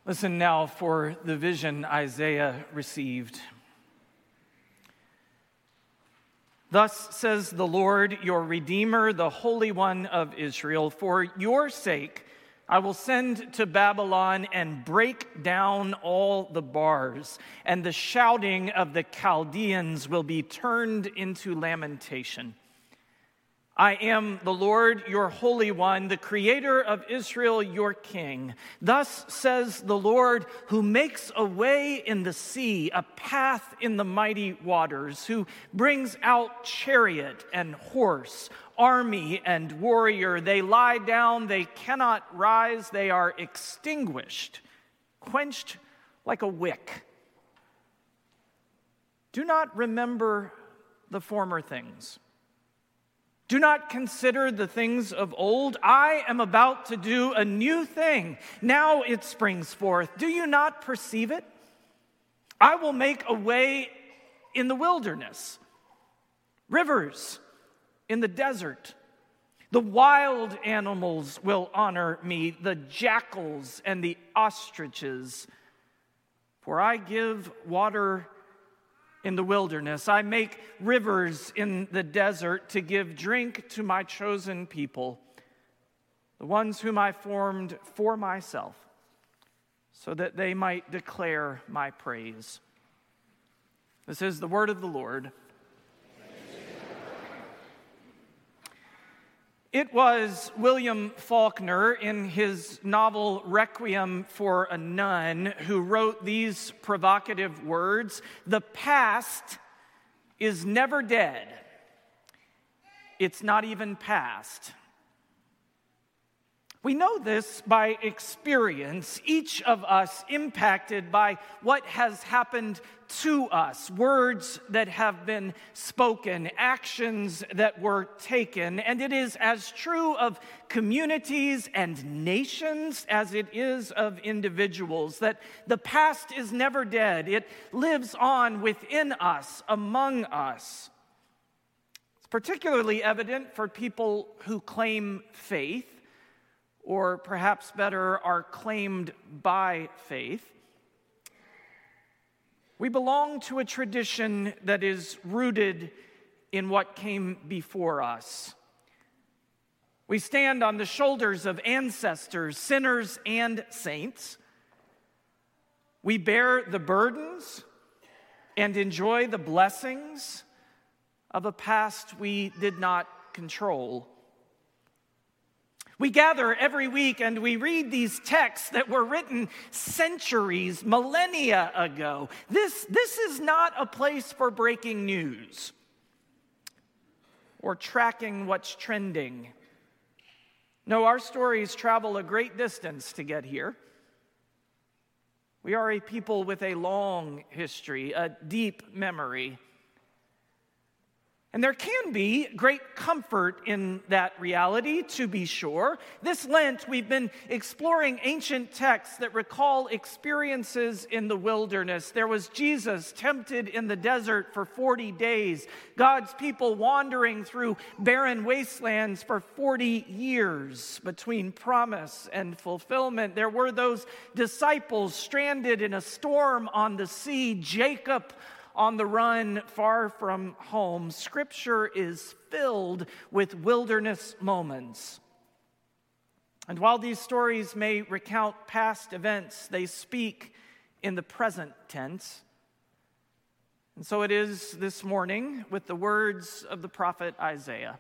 Listen now for the vision Isaiah received. Thus says the Lord, your Redeemer, the Holy One of Israel, for your sake I will send to Babylon and break down all the bars, and the shouting of the Chaldeans will be turned into lamentation. I am the Lord, your Holy One, the Creator of Israel, your King. Thus says the Lord, who makes a way in the sea, a path in the mighty waters, who brings out chariot and horse, army and warrior. They lie down, they cannot rise, they are extinguished, quenched like a wick. Do not remember the former things. Do not consider the things of old. I am about to do a new thing. Now it springs forth. Do you not perceive it? I will make a way in the wilderness, rivers in the desert. The wild animals will honor me, the jackals and the ostriches. For I give water in the wilderness. I make rivers in the desert to give drink to my chosen people, the ones whom I formed for myself, so that they might declare my praise. This is the word of the Lord. It was William Faulkner in his novel Requiem for a Nun who wrote these provocative words: "The past is never dead. It's not even past." We know this by experience, each of us impacted by what has happened to us, words that have been spoken, actions that were taken. And it is as true of communities and nations as it is of individuals, that the past is never dead. It lives on within us, among us. It's particularly evident for people who claim faith, or perhaps better, are claimed by faith. We belong to a tradition that is rooted in what came before us. We stand on the shoulders of ancestors, sinners and saints. We bear the burdens and enjoy the blessings of a past we did not control. We gather every week and we read these texts that were written centuries, millennia ago. This is not a place for breaking news or tracking what's trending. No, our stories travel a great distance to get here. We are a people with a long history, a deep memory. And there can be great comfort in that reality, to be sure. This Lent, we've been exploring ancient texts that recall experiences in the wilderness. There was Jesus tempted in the desert for 40 days, God's people wandering through barren wastelands for 40 years between promise and fulfillment. There were those disciples stranded in a storm on the sea, Jacob on the run far from home. Scripture is filled with wilderness moments. And while these stories may recount past events, they speak in the present tense. And so it is this morning with the words of the prophet Isaiah.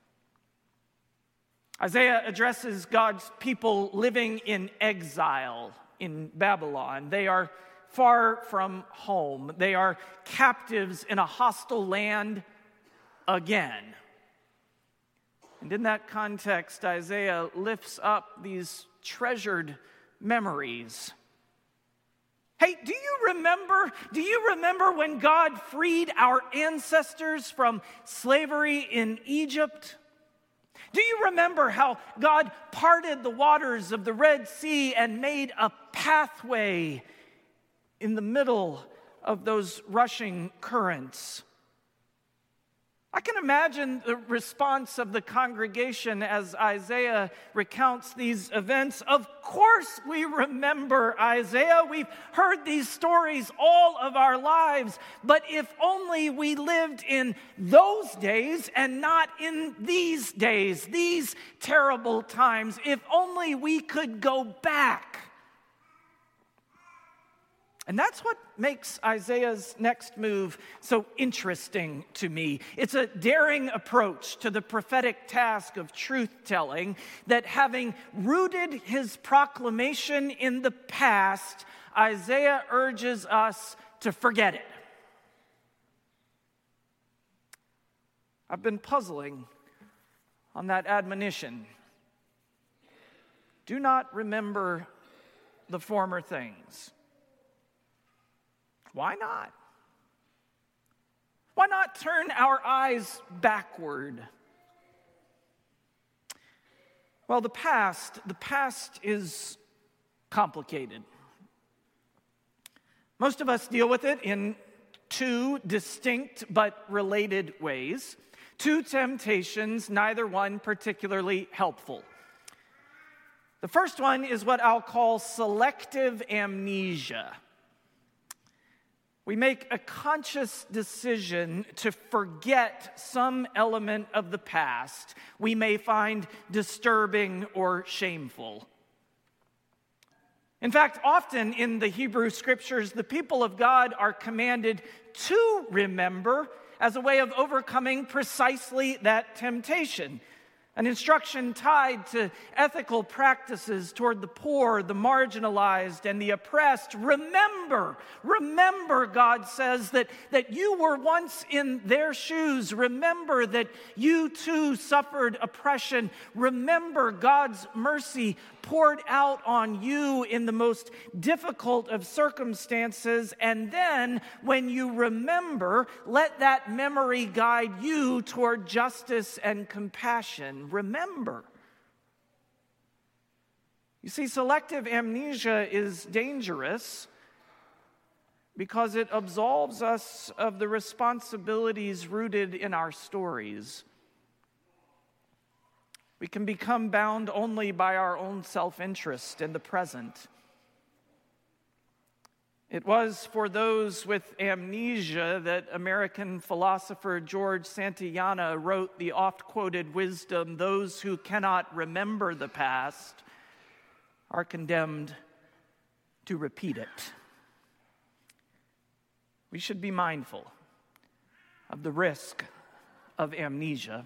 Isaiah addresses God's people living in exile in Babylon. They are far from home. They are captives in a hostile land again. And in that context, Isaiah lifts up these treasured memories. Hey, do you remember when God freed our ancestors from slavery in Egypt? Do you remember how God parted the waters of the Red Sea and made a pathway in the middle of those rushing currents? I can imagine the response of the congregation as Isaiah recounts these events. Of course we remember, Isaiah. We've heard these stories all of our lives. But if only we lived in those days and not in these days, these terrible times. If only we could go back. And that's what makes Isaiah's next move so interesting to me. It's a daring approach to the prophetic task of truth-telling that, having rooted his proclamation in the past, Isaiah urges us to forget it. I've been puzzling on that admonition. Do not remember the former things. Why not? Why not turn our eyes backward? Well, the past is complicated. Most of us deal with it in two distinct but related ways. Two temptations, neither one particularly helpful. The first one is what I'll call selective amnesia. We make a conscious decision to forget some element of the past we may find disturbing or shameful. In fact, often in the Hebrew Scriptures, the people of God are commanded to remember as a way of overcoming precisely that temptation. An instruction tied to ethical practices toward the poor, the marginalized, and the oppressed. Remember, God says, that you were once in their shoes. Remember that you too suffered oppression. Remember God's mercy poured out on you in the most difficult of circumstances. And then, when you remember, let that memory guide you toward justice and compassion. Remember. You see, selective amnesia is dangerous because it absolves us of the responsibilities rooted in our stories. We can become bound only by our own self-interest in the present. It was for those with amnesia that American philosopher George Santayana wrote the oft-quoted wisdom, "Those who cannot remember the past are condemned to repeat it." We should be mindful of the risk of amnesia.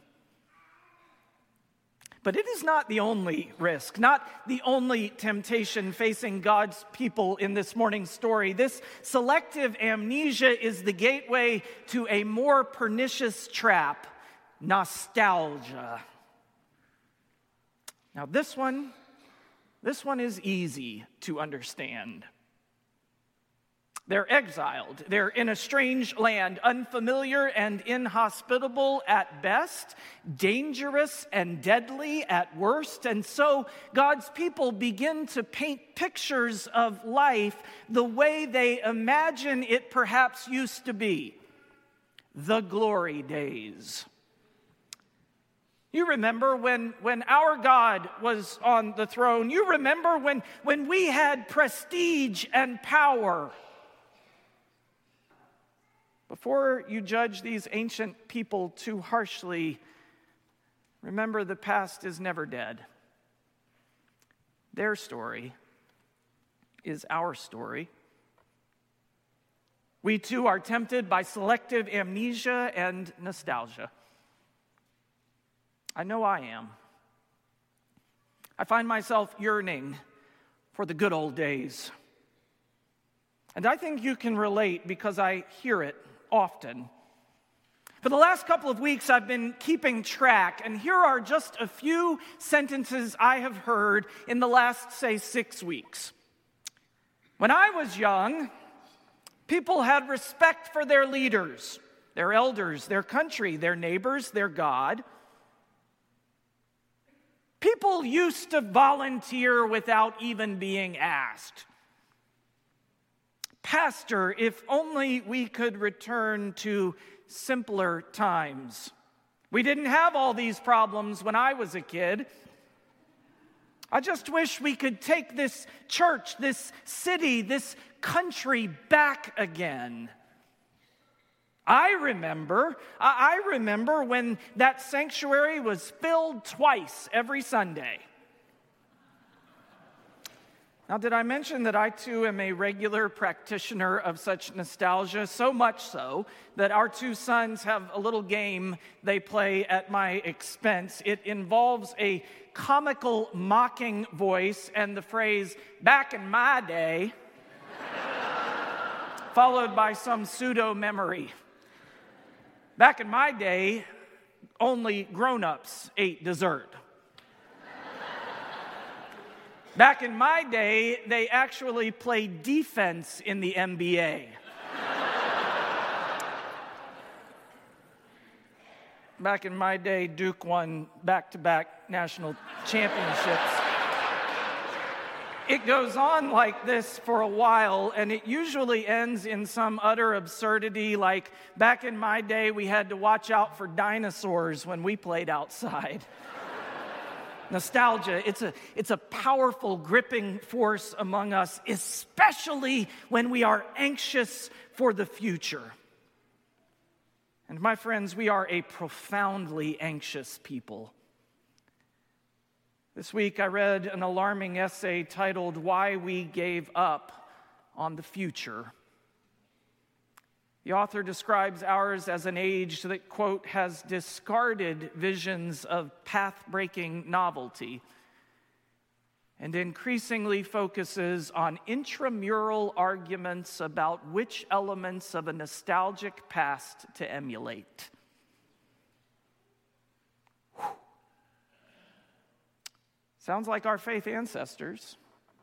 But it is not the only risk, not the only temptation facing God's people in this morning's story. This selective amnesia is the gateway to a more pernicious trap, nostalgia. Now this one is easy to understand. They're exiled. They're in a strange land, unfamiliar and inhospitable at best, dangerous and deadly at worst. And so God's people begin to paint pictures of life the way they imagine it perhaps used to be, the glory days. You remember when our God was on the throne. You remember when we had prestige and power. Before you judge these ancient people too harshly, remember the past is never dead. Their story is our story. We too are tempted by selective amnesia and nostalgia. I know I am. I find myself yearning for the good old days. And I think you can relate because I hear it often. For the last couple of weeks, I've been keeping track, and here are just a few sentences I have heard in the last, say, 6 weeks. When I was young, people had respect for their leaders, their elders, their country, their neighbors, their God. People used to volunteer without even being asked. Pastor, if only we could return to simpler times. We didn't have all these problems when I was a kid. I just wish we could take this church, this city, this country back again. I remember when that sanctuary was filled twice every Sunday. Now, did I mention that I too am a regular practitioner of such nostalgia? So much so that our two sons have a little game they play at my expense. It involves a comical mocking voice and the phrase, "back in my day," followed by some pseudo memory. Back in my day, only grown-ups ate dessert. Back in my day, they actually played defense in the NBA. Back in my day, Duke won back-to-back national championships. It goes on like this for a while, and it usually ends in some utter absurdity, like back in my day, we had to watch out for dinosaurs when we played outside. Nostalgia, it's a powerful, gripping force among us, especially when we are anxious for the future. And my friends, we are a profoundly anxious people. This week I read an alarming essay titled, "Why We Gave Up on the Future." The author describes ours as an age that, quote, has discarded visions of path-breaking novelty and increasingly focuses on intramural arguments about which elements of a nostalgic past to emulate. Whew. Sounds like our faith ancestors.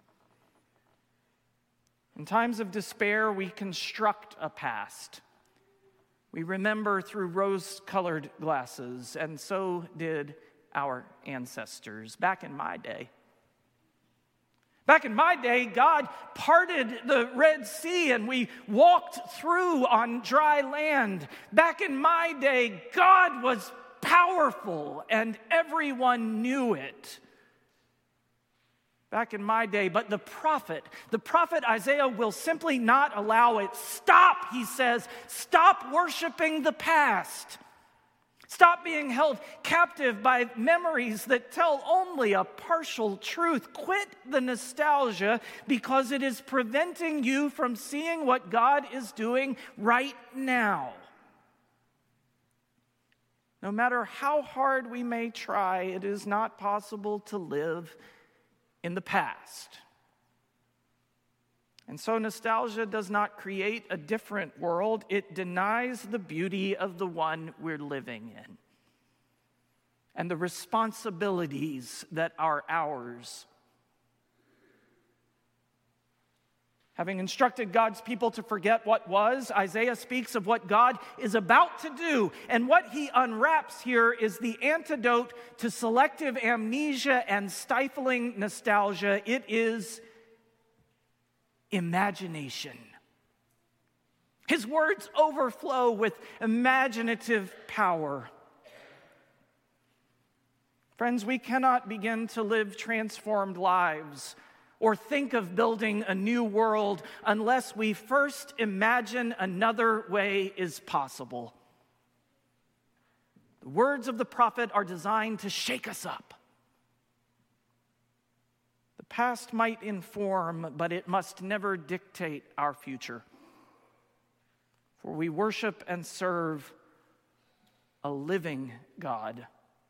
In times of despair, we construct a past. We remember through rose-colored glasses, and so did our ancestors back in my day. Back in my day, God parted the Red Sea and we walked through on dry land. Back in my day, God was powerful and everyone knew it. Back in my day, but the prophet Isaiah will simply not allow it. Stop, he says, stop worshiping the past. Stop being held captive by memories that tell only a partial truth. Quit the nostalgia because it is preventing you from seeing what God is doing right now. No matter how hard we may try, it is not possible to live in the past. And so nostalgia does not create a different world. It denies the beauty of the one we're living in and the responsibilities that are ours. Having instructed God's people to forget what was, Isaiah speaks of what God is about to do. And what he unwraps here is the antidote to selective amnesia and stifling nostalgia. It is imagination. His words overflow with imaginative power. Friends, we cannot begin to live transformed lives or think of building a new world unless we first imagine another way is possible. The words of the prophet are designed to shake us up. The past might inform, but it must never dictate our future. For we worship and serve a living God.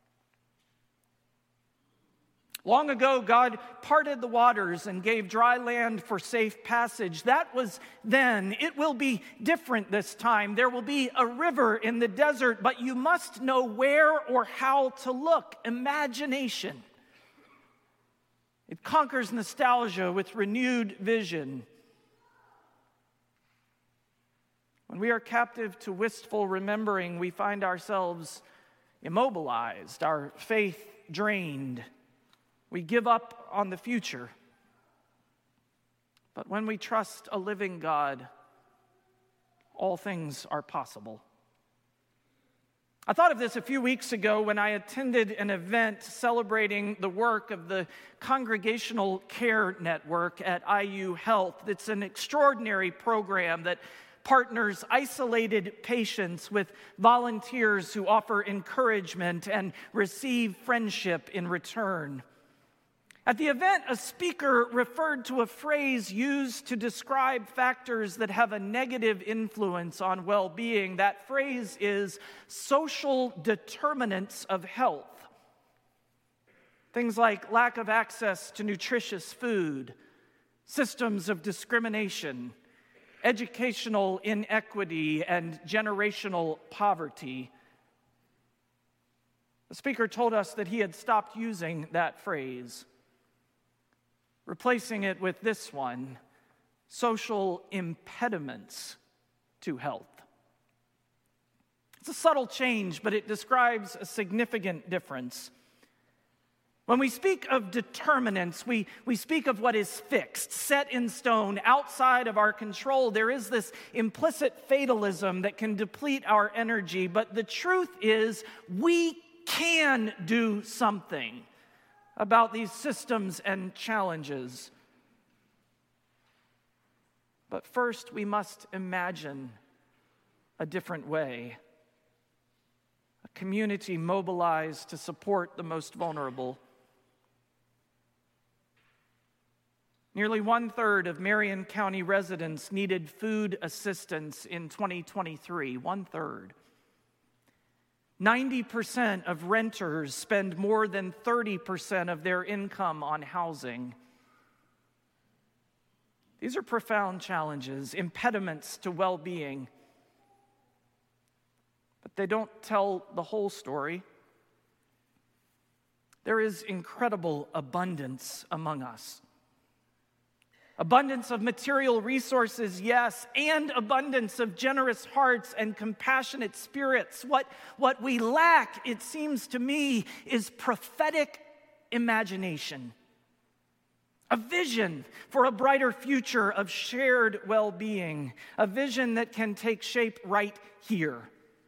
Long ago, God parted the waters and gave dry land for safe passage. That was then. It will be different this time. There will be a river in the desert, but you must know where or how to look. Imagination. It conquers nostalgia with renewed vision. When we are captive to wistful remembering, we find ourselves immobilized, our faith drained. We give up on the future. But when we trust a living God, all things are possible. I thought of this a few weeks ago when I attended an event celebrating the work of the Congregational Care Network at IU Health. It's an extraordinary program that partners isolated patients with volunteers who offer encouragement and receive friendship in return. At the event, a speaker referred to a phrase used to describe factors that have a negative influence on well-being. That phrase is social determinants of health. Things like lack of access to nutritious food, systems of discrimination, educational inequity, and generational poverty. The speaker told us that he had stopped using that phrase, replacing it with this one: social impediments to health. It's a subtle change, but it describes a significant difference. When we speak of determinants, we speak of what is fixed, set in stone, outside of our control. There is this implicit fatalism that can deplete our energy, but the truth is we can do something about these systems and challenges. But first, we must imagine a different way. A community mobilized to support the most vulnerable. Nearly 1/3 of Marion County residents needed food assistance in 2023. 1/3. 90% of renters spend more than 30% of their income on housing. These are profound challenges, impediments to well-being. But they don't tell the whole story. There is incredible abundance among us. Abundance of material resources, yes, and abundance of generous hearts and compassionate spirits. What we lack, it seems to me, is prophetic imagination. A vision for a brighter future of shared well-being. A vision that can take shape right here.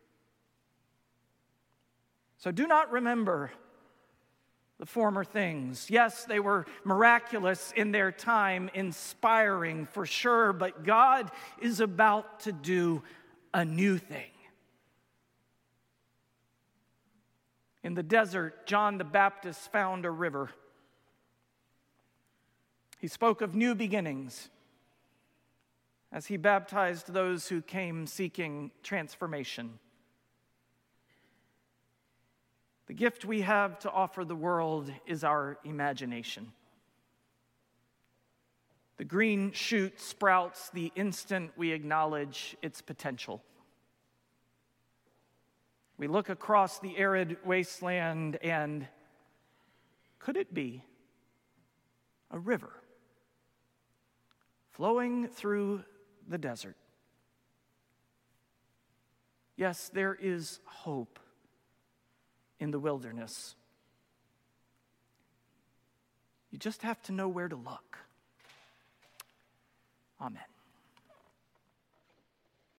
So do not remember the former things. Yes, they were miraculous in their time, inspiring for sure, but God is about to do a new thing. In the desert, John the Baptist found a river. He spoke of new beginnings as he baptized those who came seeking transformation. The gift we have to offer the world is our imagination. The green shoot sprouts the instant we acknowledge its potential. We look across the arid wasteland and could it be a river flowing through the desert? Yes, there is hope in the wilderness. You just have to know where to look. Amen.